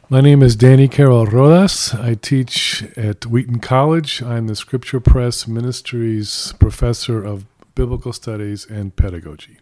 My name is Danny Carroll Rodas. I teach at Wheaton College. I'm the Scripture Press Ministries Professor of Biblical Studies and Pedagogy.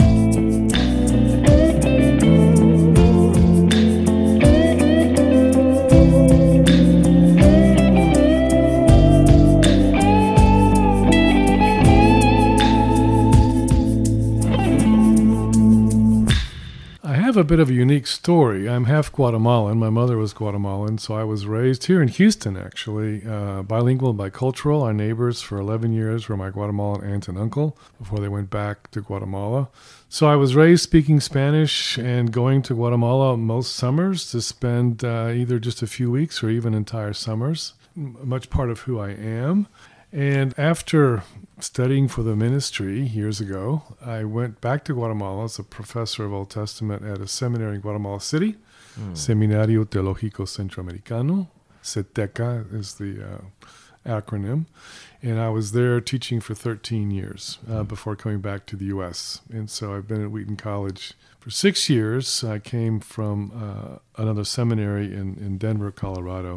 I have a bit of a unique story. I'm half Guatemalan. My mother was Guatemalan, so I was raised here in Houston, actually, bilingual and bicultural. Our neighbors for 11 years were my Guatemalan aunt and uncle before they went back to Guatemala. So I was raised speaking Spanish and going to Guatemala most summers to spend either just a few weeks or even entire summers, much part of who I am. And after studying for the ministry years ago, I went back to Guatemala as a professor of Old Testament at a seminary in Guatemala City, Seminario Teológico Centroamericano. SETECA is the acronym. And I was there teaching for 13 years before coming back to the U.S. And so I've been at Wheaton College for 6 years. I came from another seminary in Denver, Colorado.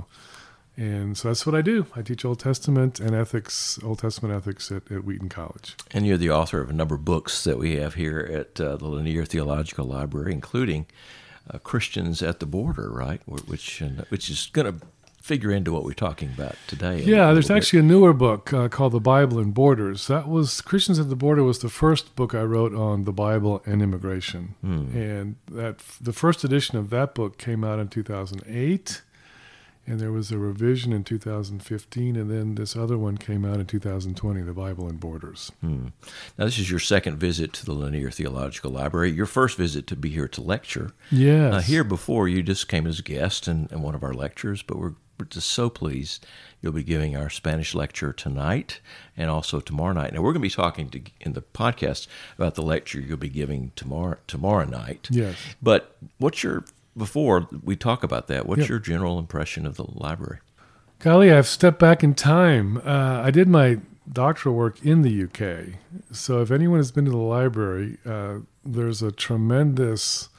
And so that's what I do. I teach Old Testament and ethics, Old Testament ethics at Wheaton College. And you're the author of a number of books that we have here at the Lanier Theological Library, including Christians at the Border, right? Which is going to figure into what we're talking about today. Yeah, there's actually a newer book called The Bible and Borders. That was Christians at the Border was the first book I wrote on the Bible and immigration. And the first edition of that book came out in 2008. And there was a revision in 2015, and then this other one came out in 2020, The Bible and Borders. Now, this is your second visit to the Lanier Theological Library. Your first visit to be here to lecture. Yes. Here before, you just came as a guest in one of our lectures, but we're just so pleased you'll be giving our Spanish lecture tonight and also tomorrow night. Now, we're going to be talking in the podcast about the lecture you'll be giving tomorrow night. Yes. But before we talk about that, what's your general impression of the library? Golly, I've stepped back in time. I did my doctoral work in the UK. So if anyone has been to the library, there's a tremendous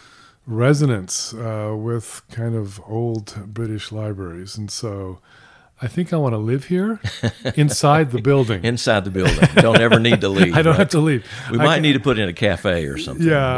resonance with kind of old British libraries. And so I think I want to live here inside the building. Inside the building. Don't ever need to leave. I don't have to leave. We might need to put in a cafe or something. Yeah,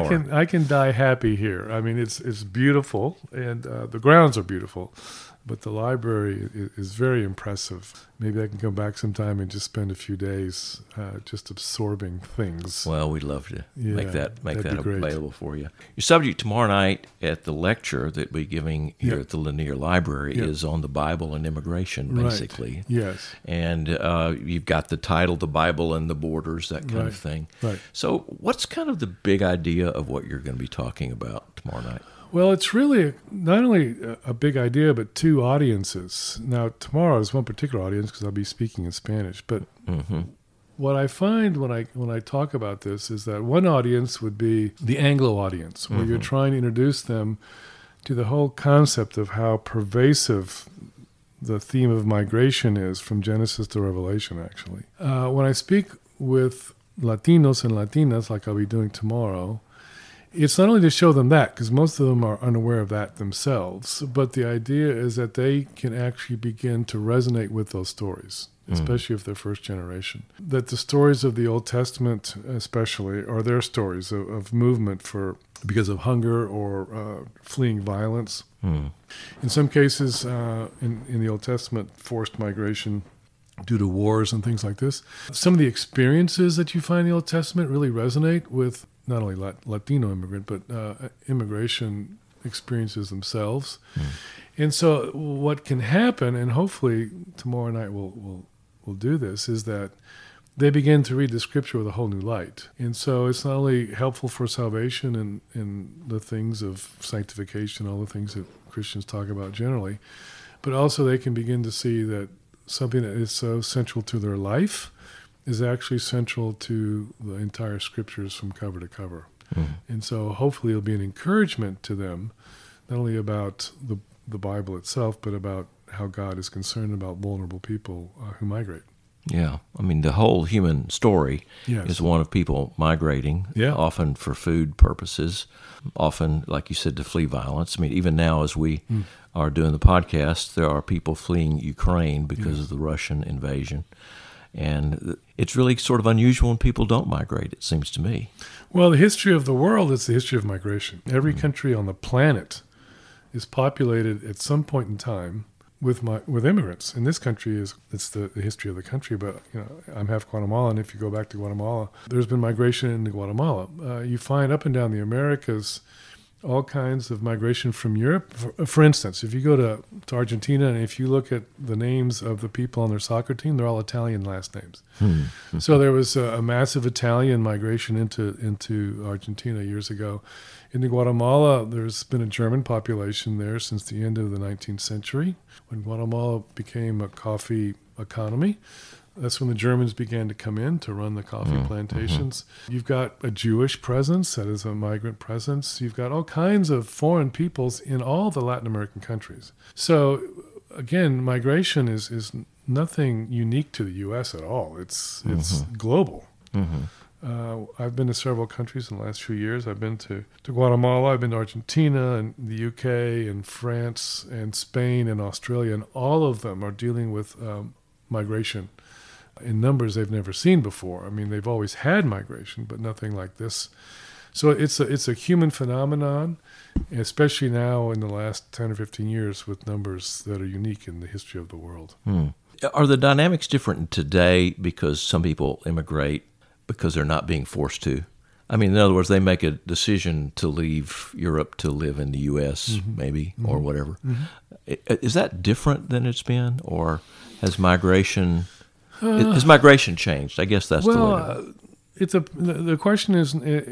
I can die happy here. I mean, it's beautiful, and the grounds are beautiful, but the library is very impressive. Maybe I can come back sometime and just spend a few days just absorbing things. Well, we'd love to make that available for you. Your subject tomorrow night at the lecture that we're giving here at the Lanier Library is on the Bible and immigration, basically. Right. Yes. And you've got the title, The Bible and the Borders, that kind of thing. Right. So what's kind of the big idea of what you're going to be talking about tomorrow night? Well, it's really not only a big idea, but two audiences. Now, tomorrow is one particular audience because I'll be speaking in Spanish. But what I find when I talk about this is that one audience would be the Anglo audience, where you're trying to introduce them to the whole concept of how pervasive the theme of migration is from Genesis to Revelation, actually. When I speak with Latinos and Latinas, like I'll be doing tomorrow, it's not only to show them that, because most of them are unaware of that themselves, but the idea is that they can actually begin to resonate with those stories, especially if they're first generation. That the stories of the Old Testament especially are their stories of movement because of hunger or fleeing violence. In some cases, in the Old Testament, forced migration due to wars and things like this. Some of the experiences that you find in the Old Testament really resonate with not only Latino immigrant, but immigration experiences themselves. And so what can happen, and hopefully tomorrow night we'll do this, is that they begin to read the scripture with a whole new light. And so it's not only helpful for salvation and the things of sanctification, all the things that Christians talk about generally, but also they can begin to see that something that is so central to their life is actually central to the entire scriptures from cover to cover. And so hopefully it'll be an encouragement to them, not only about the Bible itself, but about how God is concerned about vulnerable people who migrate. Yeah. I mean, the whole human story Yes. is one of people migrating, Yeah. often for food purposes, often, like you said, to flee violence. I mean, even now as we are doing the podcast, there are people fleeing Ukraine because of the Russian invasion. And it's really sort of unusual when people don't migrate, it seems to me. Well, the history of the world is the history of migration. Every country on the planet is populated at some point in time with immigrants. In this country, it's the history of the country, but I'm half Guatemalan. If you go back to Guatemala, there's been migration into Guatemala. You find up and down the Americas all kinds of migration from Europe. For instance, if you go to Argentina and if you look at the names of the people on their soccer team, they're all Italian last names. So there was a massive Italian migration into Argentina years ago. In Guatemala, there's been a German population there since the end of the 19th century, when Guatemala became a coffee economy. That's when the Germans began to come in to run the coffee plantations. You've got a Jewish presence, that is a migrant presence. You've got all kinds of foreign peoples in all the Latin American countries. So, again, migration is nothing unique to the U.S. at all. It's global. I've been to several countries in the last few years. I've been to Guatemala, I've been to Argentina, and the UK, and France, and Spain, and Australia, and all of them are dealing with migration in numbers they've never seen before. I mean, they've always had migration, but nothing like this. So it's a human phenomenon, especially now in the last 10 or 15 years with numbers that are unique in the history of the world. Are the dynamics different today because some people immigrate because they're not being forced to? I mean, in other words, they make a decision to leave Europe to live in the U.S., maybe, or whatever. Is that different than it's been, or has migration changed? I guess that's the way the question is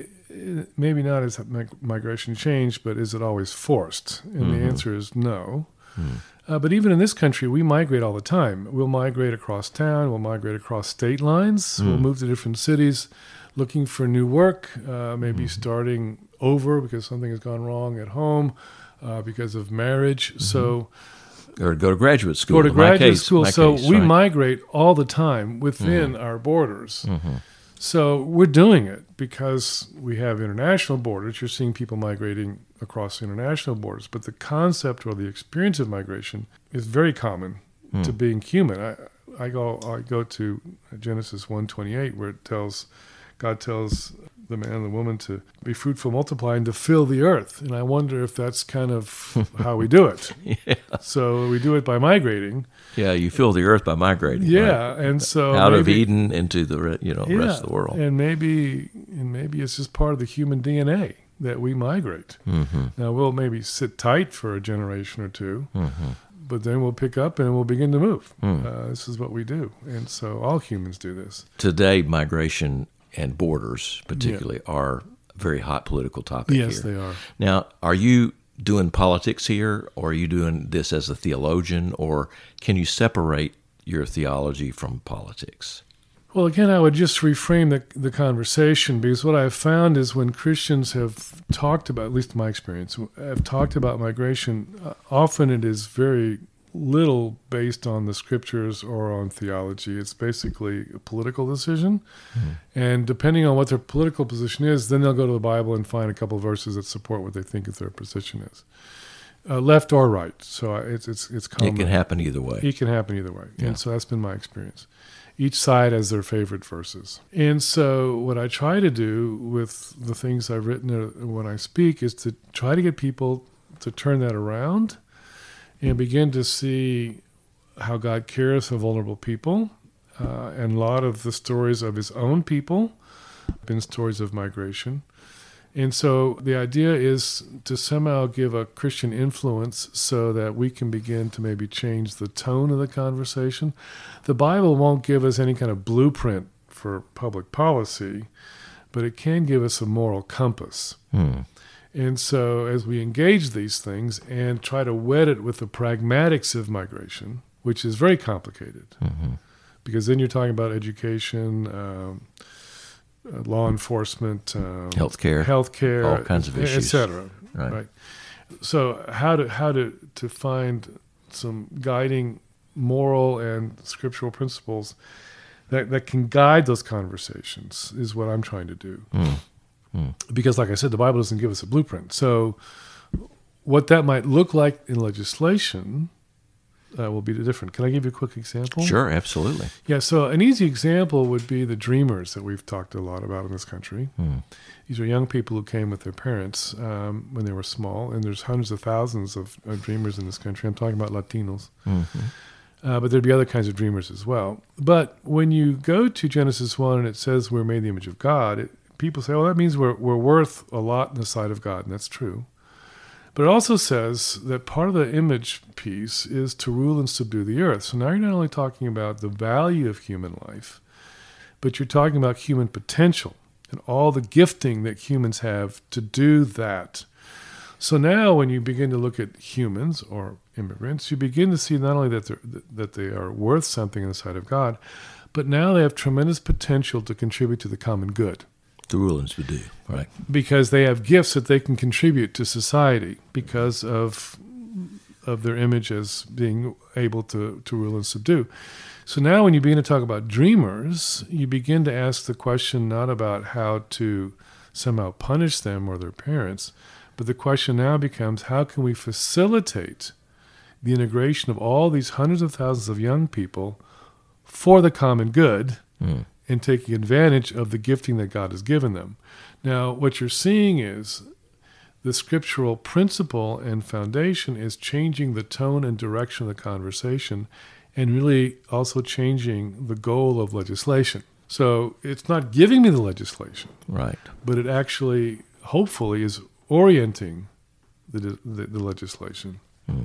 maybe not is migration changed, but is it always forced? And the answer is no. But even in this country, we migrate all the time. We'll migrate across town. We'll migrate across state lines. We'll move to different cities looking for new work, maybe starting over because something has gone wrong at home, because of marriage. So, or go to graduate school. We migrate all the time within our borders. So we're doing it because we have international borders. You're seeing people migrating across international borders. But the concept or the experience of migration is very common to being human. I go to Genesis 1:28 where God tells the man and the woman to be fruitful, multiply, and to fill the earth. And I wonder if that's kind of how we do it. So we do it by migrating. Yeah, you fill the earth by migrating. Yeah, right? and so out of Eden into the rest of the world. And maybe it's just part of the human DNA that we migrate. Now we'll maybe sit tight for a generation or two, but then we'll pick up and we'll begin to move. This is what we do, and so all humans do this. Today, migration and borders, particularly, are a very hot political topic here. Yes, they are. Now, are you doing politics here, or are you doing this as a theologian, or can you separate your theology from politics? Well, again, I would just reframe the conversation, because what I've found is when Christians have talked about, at least in my experience, have talked about migration, often it is very little based on the scriptures or on theology. It's basically a political decision. And depending on what their political position is, then they'll go to the Bible and find a couple of verses that support what they think their position is. Left or right. So it's common. It can happen either way. It can happen either way. Yeah. And so that's been my experience. Each side has their favorite verses. And so what I try to do with the things I've written when I speak is to try to get people to turn that around and begin to see how God cares for vulnerable people. And a lot of the stories of his own people have been stories of migration. And so the idea is to somehow give a Christian influence so that we can begin to maybe change the tone of the conversation. The Bible won't give us any kind of blueprint for public policy, but it can give us a moral compass. And so as we engage these things and try to wed it with the pragmatics of migration, which is very complicated, because then you're talking about education, law enforcement, healthcare, all kinds of issues, etc. Right. So how to find some guiding moral and scriptural principles that can guide those conversations is what I'm trying to do. Because, like I said, the Bible doesn't give us a blueprint. So what that might look like in legislation will be different. Can I give you a quick example? Sure, absolutely. Yeah, so an easy example would be the Dreamers that we've talked a lot about in this country. These are young people who came with their parents when they were small, and there's hundreds of thousands of dreamers in this country. I'm talking about Latinos. But there'd be other kinds of dreamers as well. But when you go to Genesis 1 and it says we're made in the image of God, people say, that means we're worth a lot in the sight of God, and that's true. But it also says that part of the image piece is to rule and subdue the earth. So now you're not only talking about the value of human life, but you're talking about human potential and all the gifting that humans have to do that. So now when you begin to look at humans or immigrants, you begin to see not only that they are worth something in the sight of God, but now they have tremendous potential to contribute to the common good. The rule and subdue, right? Because they have gifts that they can contribute to society because of their image as being able to rule and subdue. So now when you begin to talk about dreamers, you begin to ask the question not about how to somehow punish them or their parents, but the question now becomes how can we facilitate the integration of all these hundreds of thousands of young people for the common good and taking advantage of the gifting that God has given them. Now, what you're seeing is the scriptural principle and foundation is changing the tone and direction of the conversation and really also changing the goal of legislation. So it's not giving me the legislation, right? But it actually, hopefully, is orienting the legislation.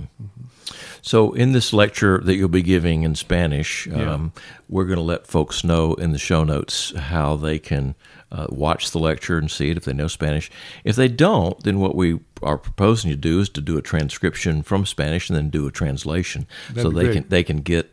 So in this lecture that you'll be giving in Spanish, we're going to let folks know in the show notes how they can watch the lecture and see it if they know Spanish. If they don't, then what we are proposing to do is to do a transcription from Spanish and then do a translation. That'd so they can get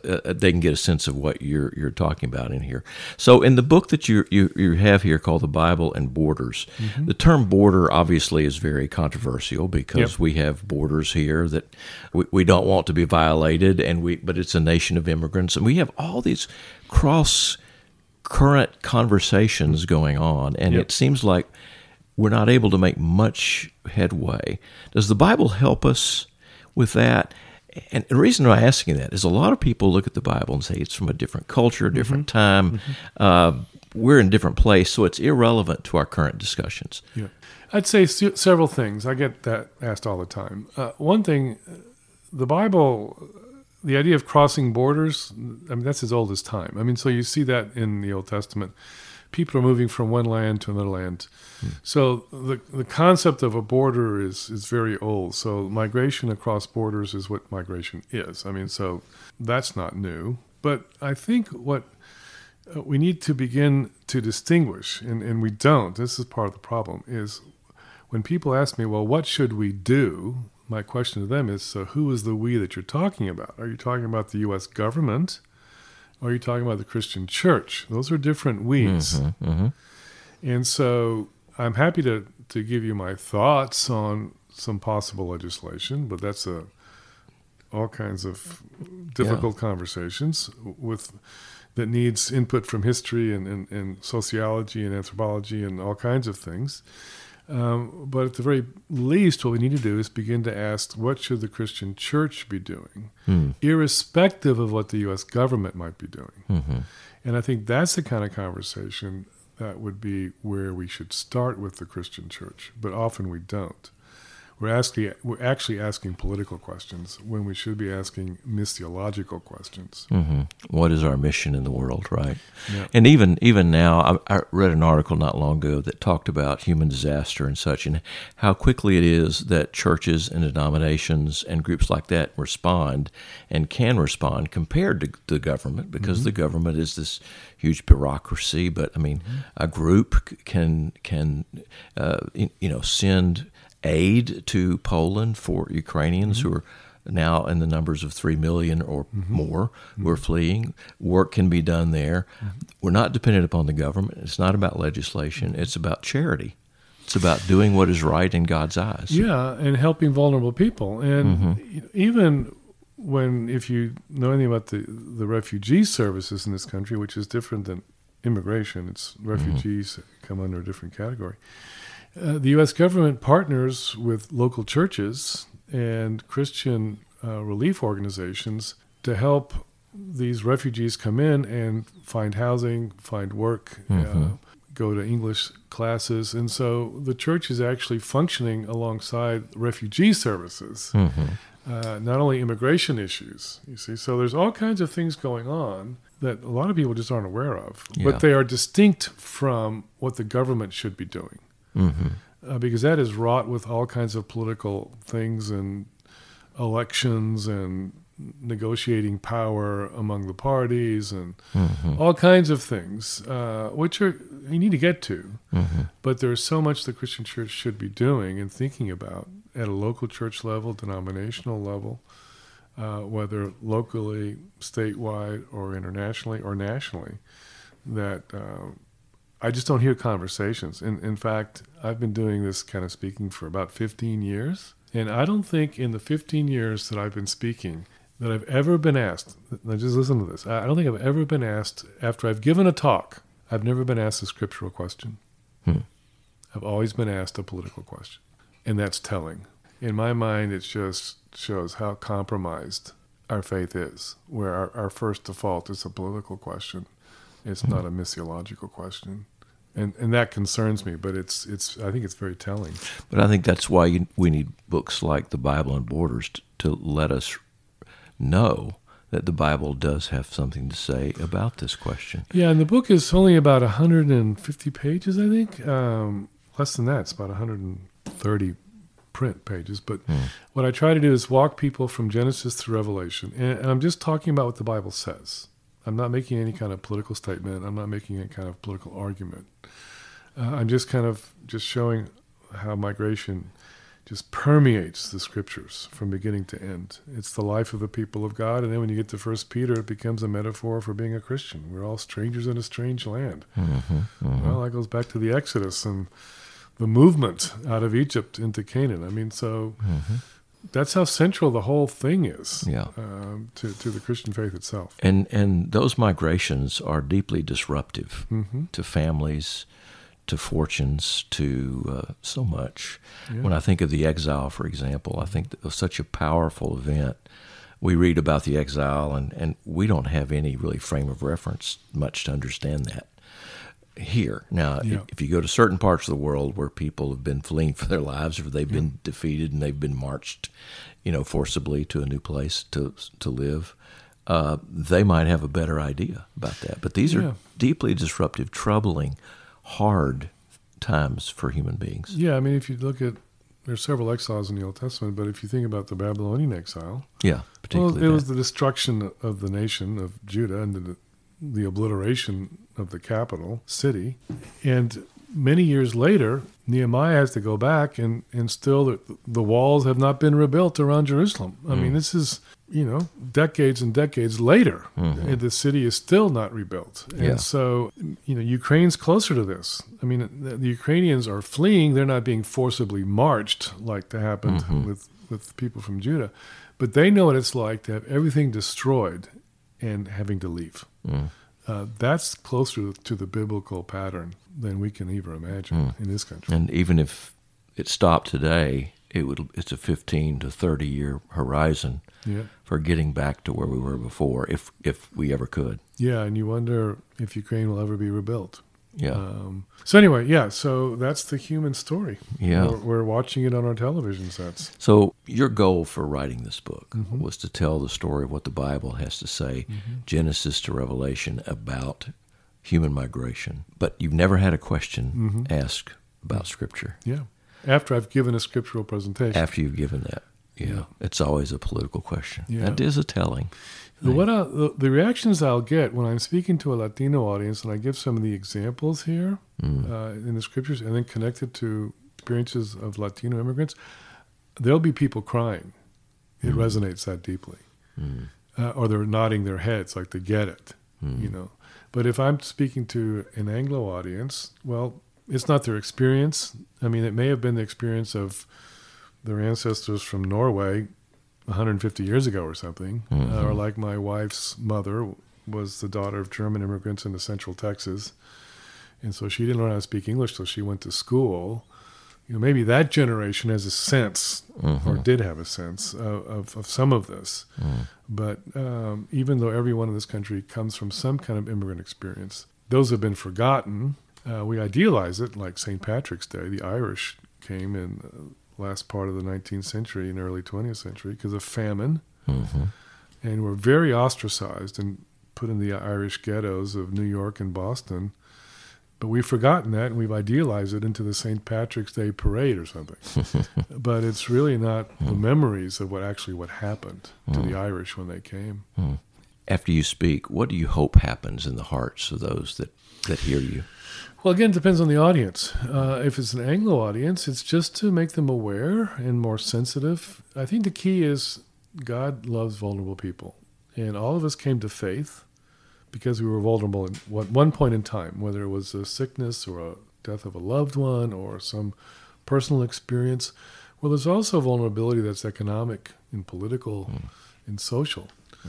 a sense of what you're talking about in here. So in the book that you have here called The Bible and Borders, the term border obviously is very controversial because we have borders here that we don't want to be violated, but it's a nation of immigrants, and we have all these cross-current conversations going on, and it seems like we're not able to make much headway. Does the Bible help us with that? And the reason I'm asking that is a lot of people look at the Bible and say it's from a different culture, a different time. We're in a different place, so it's irrelevant to our current discussions. Yeah. I'd say several things. I get that asked all the time. One thing, the Bible, the idea of crossing borders, that's as old as time. So you see that in the Old Testament. People are moving from one land to another land. So the concept of a border is very old. So migration across borders is what migration is. So that's not new. But I think what we need to begin to distinguish, and we don't, this is part of the problem, is when people ask me, well, what should we do? My question to them is, so who is the we that you're talking about? Are you talking about the U.S. government? Or are you talking about the Christian church? Those are different we's. And so I'm happy to give you my thoughts on some possible legislation, but that's all kinds of difficult conversations that needs input from history and sociology and anthropology and all kinds of things. But at the very least, what we need to do is begin to ask, what should the Christian church be doing, irrespective of what the U.S. government might be doing? And I think that's the kind of conversation that would be where we should start with the Christian church, but often we don't. We're actually asking political questions when we should be asking missiological questions. What is our mission in the world, right? Yeah. And even now, I read an article not long ago that talked about human disaster and such, and how quickly it is that churches and denominations and groups like that respond and can respond compared to the government, because the government is this huge bureaucracy. But a group can send aid to Poland for Ukrainians who are now in the numbers of 3 million or more who are fleeing. Work can be done there. We're not dependent upon the government. It's not about legislation. It's about charity. It's about doing what is right in God's eyes. Yeah, and helping vulnerable people. And even if you know anything about the refugee services in this country, which is different than immigration, it's refugees come under a different category. The U.S. government partners with local churches and Christian relief organizations to help these refugees come in and find housing, find work, go to English classes. And so the church is actually functioning alongside refugee services, not only immigration issues, you see. So there's all kinds of things going on that a lot of people just aren't aware of. Yeah. But they are distinct from what the government should be doing. Because that is wrought with all kinds of political things and elections and negotiating power among the parties and all kinds of things, which you need to get to. But there's so much the Christian church should be doing and thinking about at a local church level, denominational level, whether locally, statewide, or internationally, or nationally, that I just don't hear conversations. In fact, I've been doing this kind of speaking for about 15 years, and I don't think in the 15 years that I've been speaking that I've ever been asked, now just listen to this, I don't think I've ever been asked, after I've given a talk, I've never been asked a scriptural question. I've always been asked a political question, and that's telling. In my mind, it just shows how compromised our faith is, where our first default is a political question. It's not a missiological question. And that concerns me, but it's I think it's very telling. But I think that's why we need books like The Bible and Borders to let us know that the Bible does have something to say about this question. Yeah, and the book is only about 150 pages, I think. Less than that, it's about 130 print pages. But what I try to do is walk people from Genesis to Revelation. And I'm just talking about what the Bible says. I'm not making any kind of political statement. I'm not making any kind of political argument. I'm just just showing how migration just permeates the scriptures from beginning to end. It's the life of the people of God, and then when you get to 1 Peter, it becomes a metaphor for being a Christian. We're all strangers in a strange land. Well, that goes back to the Exodus and the movement out of Egypt into Canaan. I mean, so that's how central the whole thing is to the Christian faith itself. And those migrations are deeply disruptive to families, to fortunes, to so much. Yeah. When I think of the exile, for example, I think that it was such a powerful event. We read about the exile, and we don't have any really frame of reference much to understand that here. Now, if you go to certain parts of the world where people have been fleeing for their lives, or they've been defeated and they've been marched, forcibly to a new place to live, they might have a better idea about that. But these are deeply disruptive, troubling, hard times for human beings. Yeah, I mean, if you look at, there's several exiles in the Old Testament, but if you think about the Babylonian exile, particularly it was the destruction of the nation of Judah and the obliteration of the capital city. And many years later, Nehemiah has to go back, and still the walls have not been rebuilt around Jerusalem. I mean, this is, decades and decades later, and the city is still not rebuilt. And so, Ukraine's closer to this. I mean, the Ukrainians are fleeing. They're not being forcibly marched like that happened with people from Judah. But they know what it's like to have everything destroyed and having to leave. That's closer to the biblical pattern than we can even imagine in this country. And even if it stopped today, it's a 15 to 30 year horizon for getting back to where we were before, if we ever could. Yeah, and you wonder if Ukraine will ever be rebuilt. Yeah. So that's the human story. Yeah. We're watching it on our television sets. So your goal for writing this book was to tell the story of what the Bible has to say, Genesis to Revelation, about human migration. But you've never had a question asked about Scripture. Yeah. After I've given a scriptural presentation. After you've given that. Yeah. It's always a political question. Yeah. That is a telling. The reactions I'll get when I'm speaking to a Latino audience, and I give some of the examples here in the scriptures, and then connect it to experiences of Latino immigrants, there'll be people crying. It resonates that deeply. Or they're nodding their heads like they get it, But if I'm speaking to an Anglo audience, well, it's not their experience. I mean, it may have been the experience of their ancestors from Norway 150 years ago or something. Or like my wife's mother was the daughter of German immigrants into Central Texas. And so she didn't learn how to speak English till she went to school. Maybe that generation has a sense, or did have a sense, of some of this. But even though everyone in this country comes from some kind of immigrant experience, those have been forgotten. We idealize it, like St. Patrick's Day. The Irish came in the last part of the 19th century and early 20th century because of famine, and were very ostracized and put in the Irish ghettos of New York and Boston. But we've forgotten that, and we've idealized it into the St. Patrick's Day parade or something. But it's really not the memories of what happened to the Irish when they came. After you speak, what do you hope happens in the hearts of those that hear you? Well, again, it depends on the audience. If it's an Anglo audience, it's just to make them aware and more sensitive. I think the key is God loves vulnerable people. And all of us came to faith because we were vulnerable at one point in time, whether it was a sickness or a death of a loved one or some personal experience. Well, there's also vulnerability that's economic and political and social.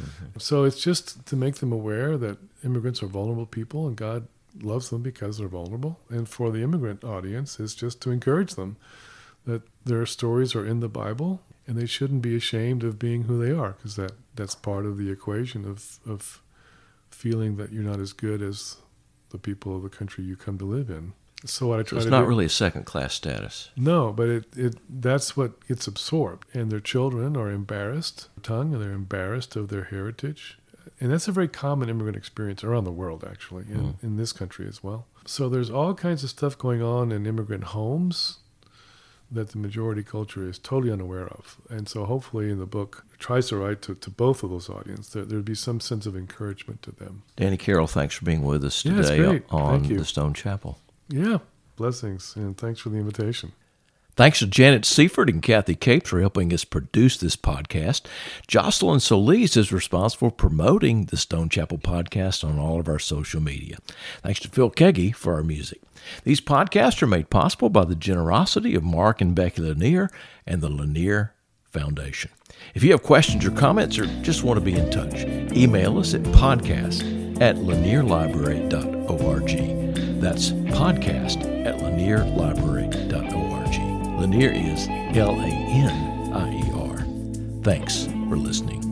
So it's just to make them aware that immigrants are vulnerable people and God loves them because they're vulnerable. And for the immigrant audience, it's just to encourage them that their stories are in the Bible and they shouldn't be ashamed of being who they are, because that's part of the equation of feeling that you're not as good as the people of the country you come to live in. So what I try to do... It's not really a second-class status. No, but that's what gets absorbed. And their children are embarrassed of their tongue, and they're embarrassed of their heritage. And that's a very common immigrant experience around the world, actually, in this country as well. So there's all kinds of stuff going on in immigrant homes that the majority culture is totally unaware of. And so hopefully in the book, it tries to write to both of those audiences. There'd be some sense of encouragement to them. Danny Carroll, thanks for being with us today on the Stone Chapel. Yeah, blessings, and thanks for the invitation. Thanks to Janet Seifert and Kathy Capes for helping us produce this podcast. Jocelyn Solis is responsible for promoting the Stone Chapel podcast on all of our social media. Thanks to Phil Keggy for our music. These podcasts are made possible by the generosity of Mark and Becky Lanier and the Lanier Foundation. If you have questions or comments or just want to be in touch, email us at podcast@lanierlibrary.org. That's podcast@lanierlibrary.org. Lanier is Lanier. Thanks for listening.